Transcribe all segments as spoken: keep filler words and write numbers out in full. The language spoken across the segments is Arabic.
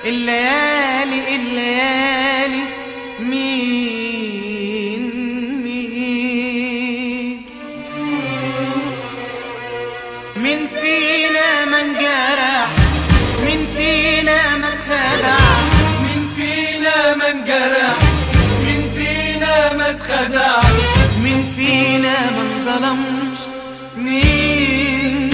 الليالي الليالي مين مين من فينا من جرح، من فينا من خدع، من فينا من جرح، من فينا ما اتخدع، من فينا من ظلمش مين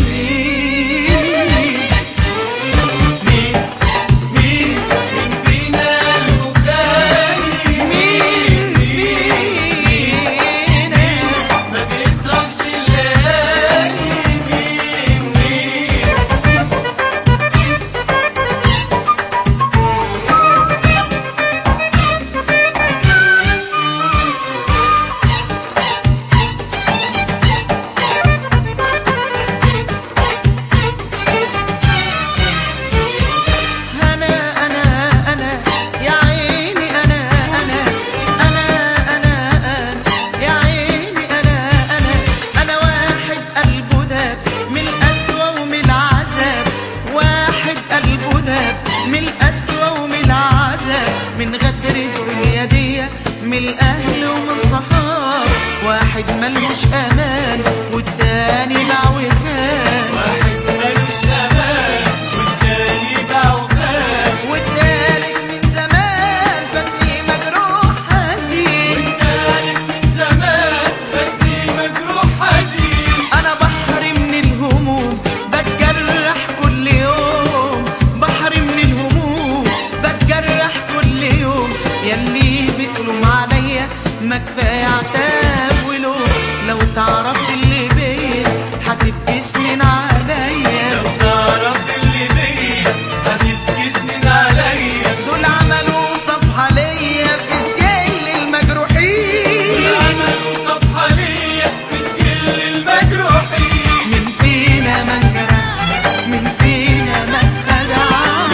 من غدر الدنيا دي، من الأهل ومن الصحاب. واحد ملوش أمان والتاني باع وخان، واحد ملوش أمان والتاني باع وخان، والتالت من زمان فاتني مجروح حزين، والتالت من زمان فاتني مجروح حزين. أنا بحر من الهموم بتجرح كل يوم، بحر من الهموم بتجرح كل يوم. ياللي بتلوم عليا ما كفاية عتاب ولوم، لو تعرف اللي بيا هتبكي سنين عليا، لو تعرف اللي بيا هتبكي سنين عليا. دول عملوا صفحة ليا في سجل المجروحين، دول عملوا صفحة ليا في سجل المجروحين. من فينا من جرح، من فينا من خدع،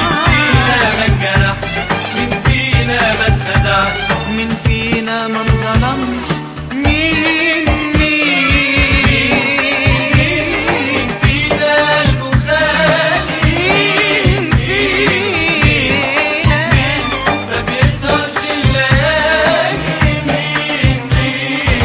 من فينا من جرح، من فينا ما اتخدع، من فينا من ظلمش مين مين من فينا المخالي، مين فينا ما بيسهرش الليالي. مين مين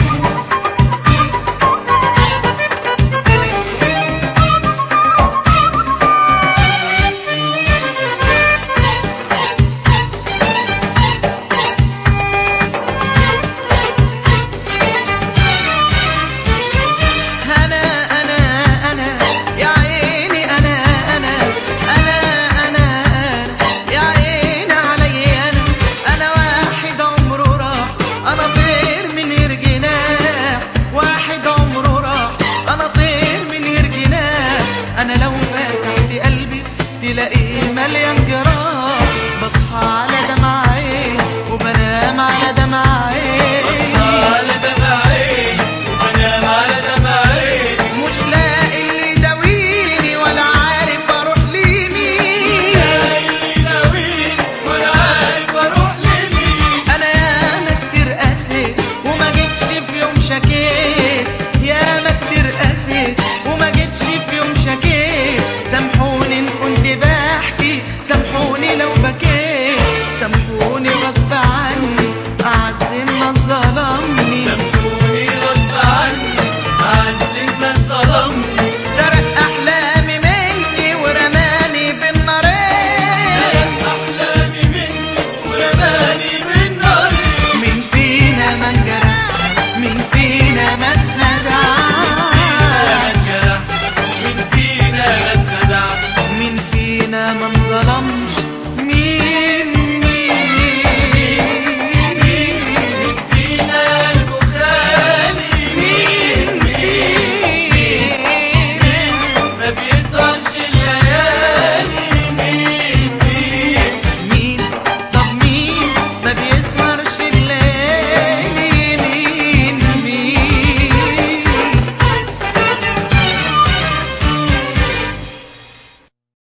أنا أنا أنا يا عيني، أنا أنا أنا أنا يا عيني علي. أنا أنا واحد عمره راح، أنا طير من غير جناح، واحد عمره راح أنا طير من غير جناح. أنا لو فتحت قلبي تلاقيه مليان جراح، بصحى على دمع عين وبنام على دمع عين، على دمع عين وبنام على دمع عين. مش لاقي اللي يداويني ولا عارف اروح لمين، لاقي اللي يداويني ولا عارف اروح لمين. انا ياما كتير قاسيت وما جيتش في يوم شكيت،